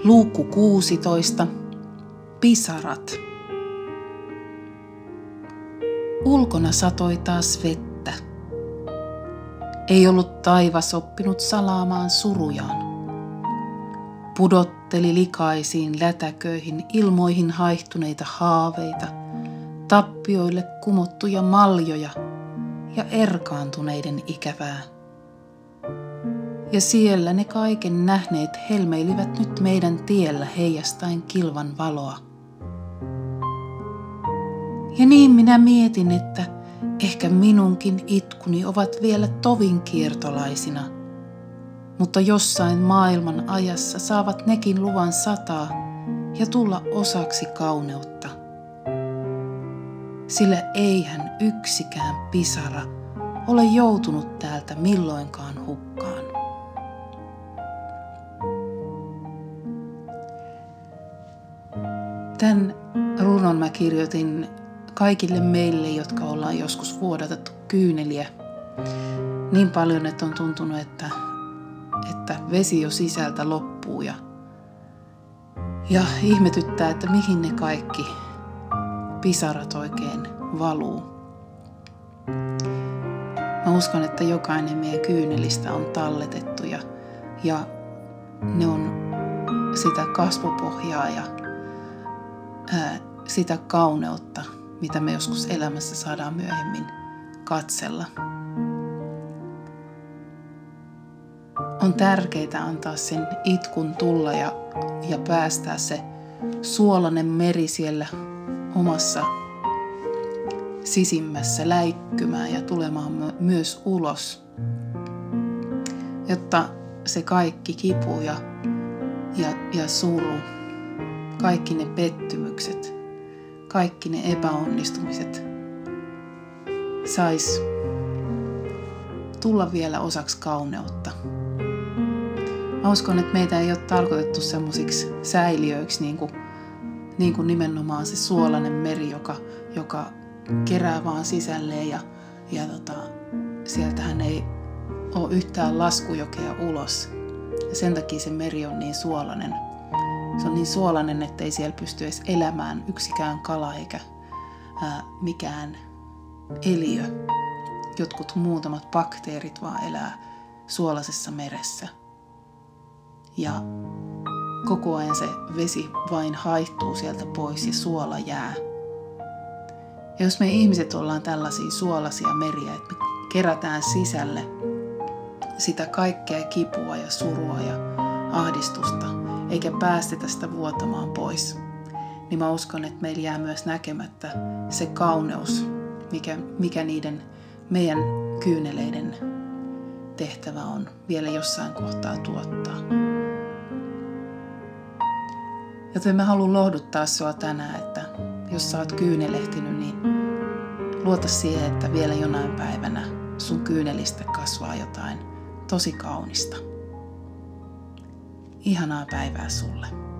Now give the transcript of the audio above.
Luukku 16. Pisarat. Ulkona satoi taas vettä. Ei ollut taivas oppinut salaamaan surujaan. Pudotteli likaisiin lätäköihin ilmoihin haihtuneita haaveita, tappioille kumottuja maljoja ja erkaantuneiden ikävää. Ja siellä ne kaiken nähneet helmeilivät nyt meidän tiellä heijastaen kilvan valoa. Ja niin minä mietin, että ehkä minunkin itkuni ovat vielä tovin kiertolaisina, mutta jossain maailman ajassa saavat nekin luvan sataa ja tulla osaksi kauneutta. Sillä eihän yksikään pisara ole joutunut täältä milloinkaan hukkaan. Tämän runon mä kirjoitin kaikille meille, jotka ollaan joskus vuodatettu kyyneliä. Niin paljon, että on tuntunut, että vesi jo sisältä loppuu ja ihmetyttää, että mihin ne kaikki pisarat oikein valuu. Mä uskon, että jokainen meidän kyynelistä on talletettu ja ne on sitä kasvopohjaa ja sitä kauneutta, mitä me joskus elämässä saadaan myöhemmin katsella. On tärkeää antaa sen itkun tulla ja päästää se suolainen meri siellä omassa sisimmässä läikkymään ja tulemaan myös ulos, jotta se kaikki kipu ja suru, kaikki ne pettymykset, kaikki ne epäonnistumiset sais tulla vielä osaksi kauneutta. Mä uskon, että meitä ei ole tarkoitettu semmoisiksi säiliöiksi niin kuin nimenomaan se suolainen meri, joka kerää vaan sisälleen ja sieltähän ei ole yhtään laskujokea ulos. Ja sen takia se meri on niin suolainen. Se on niin suolainen, ettei siellä pysty edes elämään yksikään kala eikä mikään eliö. Jotkut muutamat bakteerit vaan elää suolaisessa meressä. Ja koko ajan se vesi vain haihtuu sieltä pois ja suola jää. Ja jos me ihmiset ollaan tällaisia suolaisia meriä, että me kerätään sisälle sitä kaikkea kipua ja surua ja ahdistusta, eikä päästetä sitä vuotamaan pois, niin mä uskon, että meillä jää myös näkemättä se kauneus, mikä niiden meidän kyyneleiden tehtävä on vielä jossain kohtaa tuottaa. Joten mä haluan lohduttaa sua tänään, että jos sä oot kyynelehtinyt, niin luota siihen, että vielä jonain päivänä sun kyynelistä kasvaa jotain tosi kaunista. Ihanaa päivää sulle.